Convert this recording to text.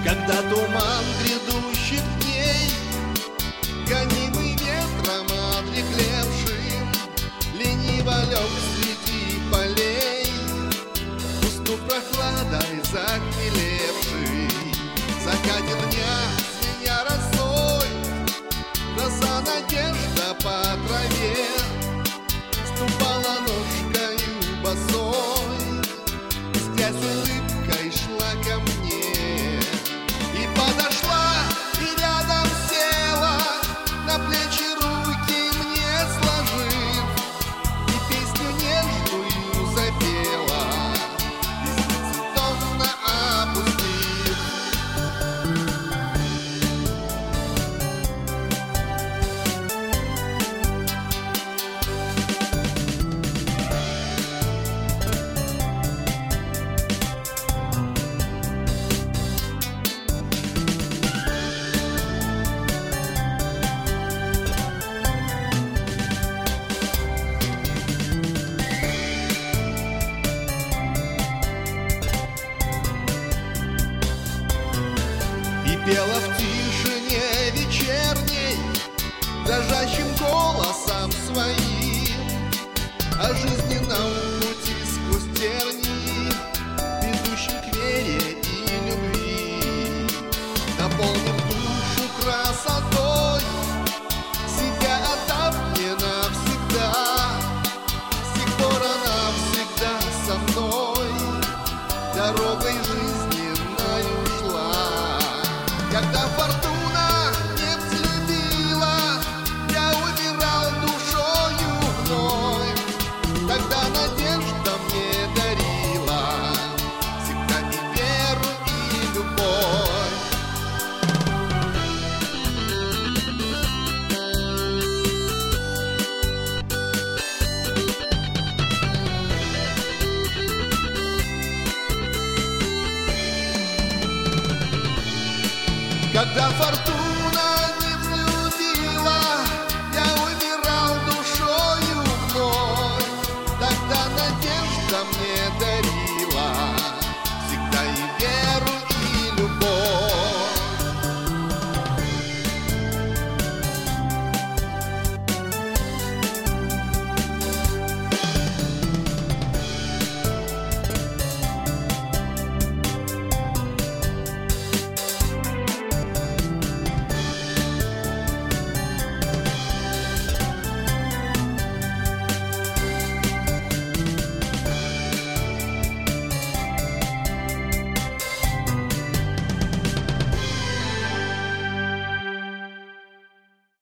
Когда туман грядущих дней, гонимый ветром одрехлевшим, лениво лег среди полей, пусту прохладой захмелевший. Закатит дня, звеня росой, роса надежда по траве ступала ножкою босой, искрясь улыбкой шла ко мне. И подошла, и рядом села, на плечи руки мне сложив, и песню нежную запела, ресницы томно опустив. Пела в тишине вечерней дрожащим голосом своим о жизненном пути сквозь тернии, ведущим к вере и любви, наполнив душу красотой, себя отдав мне навсегда. С тех пор она всегда со мной, дорогой жизненною шла. Когда фортуна не взлюбила, я умирал душою вновь. Тогда надежда мне дарила всегда и веру, и любовь. Когда фортуна